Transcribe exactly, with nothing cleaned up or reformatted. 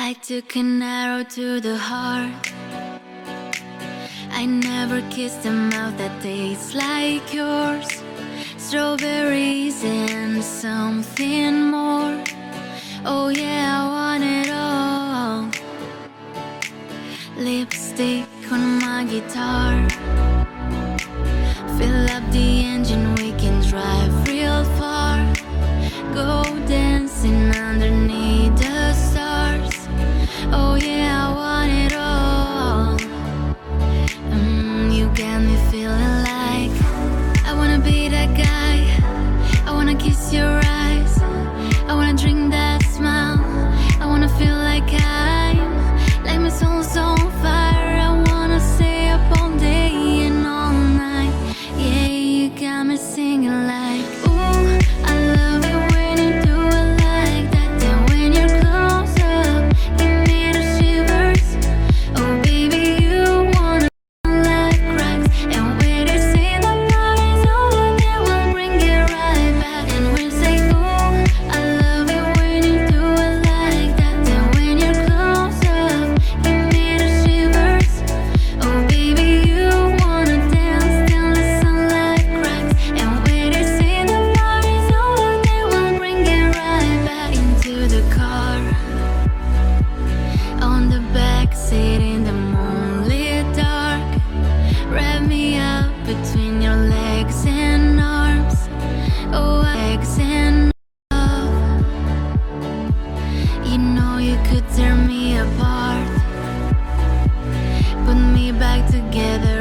I took an arrow to the heart. I never kissed a mouth that tastes like yours. Strawberries and something more. Oh yeah, I want it all. Lipstick on my guitar. Fill up the engine, we can drive real far. Go dancing underneath the stars. Oh yeah, I want it all. Mm, you got me feeling like I wanna be that guy. I wanna kiss your eyes. I wanna drink that smile. I wanna feel like I'm like my soul's on fire. I wanna stay up all day and all night. Yeah, you got me singing like, ooh, I love it when you do it like that. Then when you're close up, give me the shivers. Oh baby, you wanna like cracks. And when they say the party's over, they will bring it right back. And we'll say, ooh, I love it when you do it like that. Then when you're close up, give me the shivers. Oh baby, you wanna dance till the sunlight cracks. And when they say the party's over, they will bring it right back into the car. On the back seat in the moonlit dark. Wrap me up between your legs and arms. Oh, legs and love. You know you could tear me apart. Put me back together